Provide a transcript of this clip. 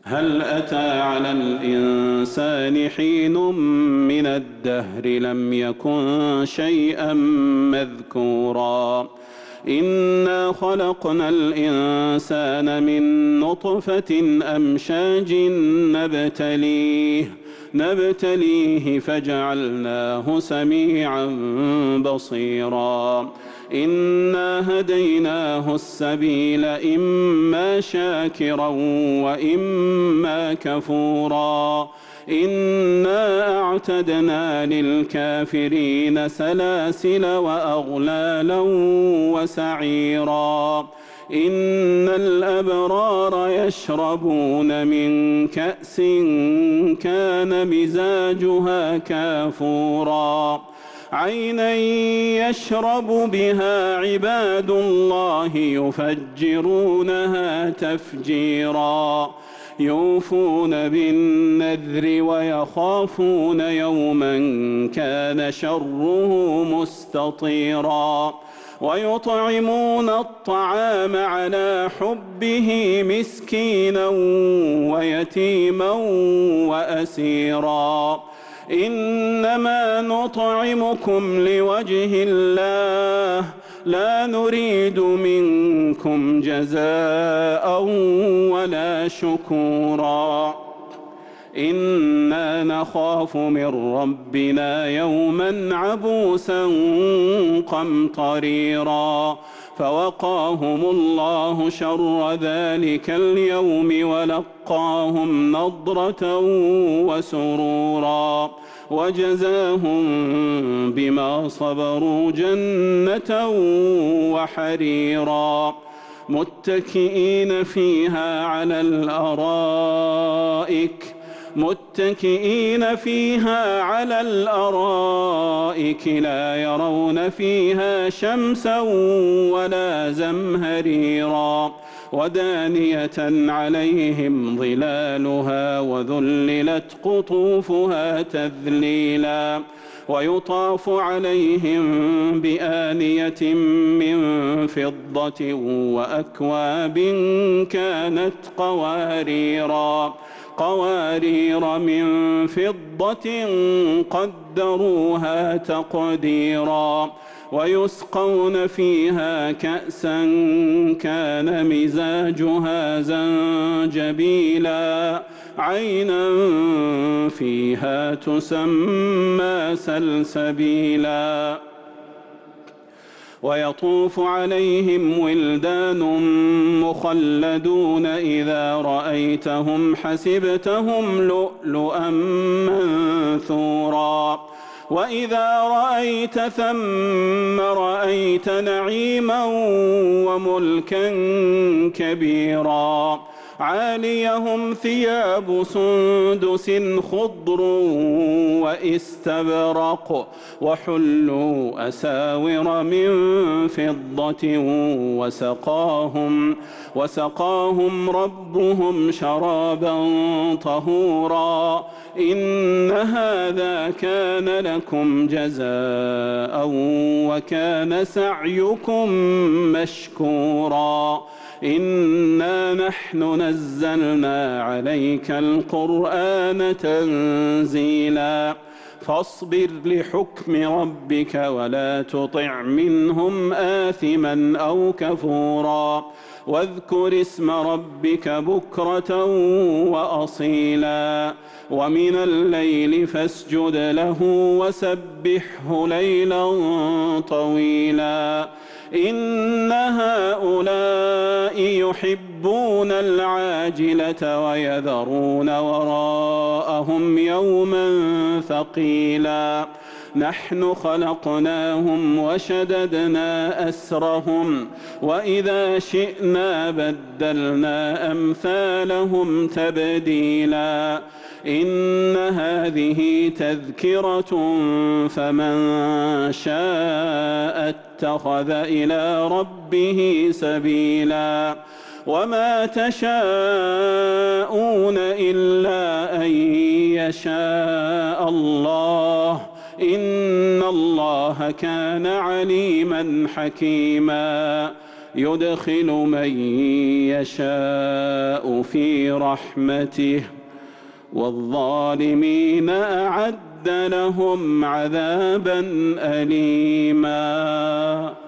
هل أتى على الإنسان حين من الدهر لم يكن شيئا مذكورا إنا خلقنا الإنسان من نطفة أمشاج نبتليه فجعلناه سميعا بصيرا إنا هديناه السبيل إما شاكرا وإما كفورا إنا أعتدنا للكافرين سلاسل وأغلالا وسعيرا إن الأبرار يشربون من كأس كان مزاجها كافورا عينا يشرب بها عباد الله يفجرونها تفجيرا يوفون بالنذر ويخافون يوما كان شره مستطيرا ويطعمون الطعام على حبه مسكينا ويتيما وأسيرا إنما نطعمكم لوجه الله لا نريد منكم جزاء ولا شكورا إنا نخاف من ربنا يوما عبوسا قمطريرا فوقاهم الله شر ذلك اليوم ولقاهم نضرة وسرورا وجزاهم بما صبروا جنة وحريرا متكئين فيها على الأرائك لا يرون فيها شمسا ولا زمهريرا ودانية عليهم ظلالها وذللت قطوفها تذليلا ويطاف عليهم بآنية من فضة وأكواب كانت قوارير من فضة قدروها تقديرا ويسقون فيها كأسا كان مزاجها زنجبيلا عينا فيها تسمى سلسبيلا ويطوف عليهم ولدان مخلدون إذا رأيتهم حسبتهم لؤلؤا منثورا وإذا رأيت ثم رأيت نعيما وملكا كبيرا عاليهم ثياب سندس خضر واستبرق وحلوا أساور من فضة وسقاهم ربهم شرابا طهورا إن هذا كان لكم جزاء وكان سعيكم مشكورا إنا نحن نزلنا عليك القرآن تنزيلا فاصبر لحكم ربك ولا تطع منهم آثما أو كفورا واذكر اسم ربك بكرة وأصيلا ومن الليل فاسجد له وسبحه ليلا طويلا إن هؤلاء يحبون العاجلة ويذرون وراءهم يوما ثقيلا نحن خلقناهم وشددنا أسرهم وإذا شئنا بدلنا أمثالهم تبديلا إن هذه تذكرة فمن شاء اتخذ إلى ربه سبيلا وما تشاءون إلا أن يشاء الله إن الله كان عليما حكيما يدخل من يشاء في رحمته والظالمين أعد لهم عذابا أليما.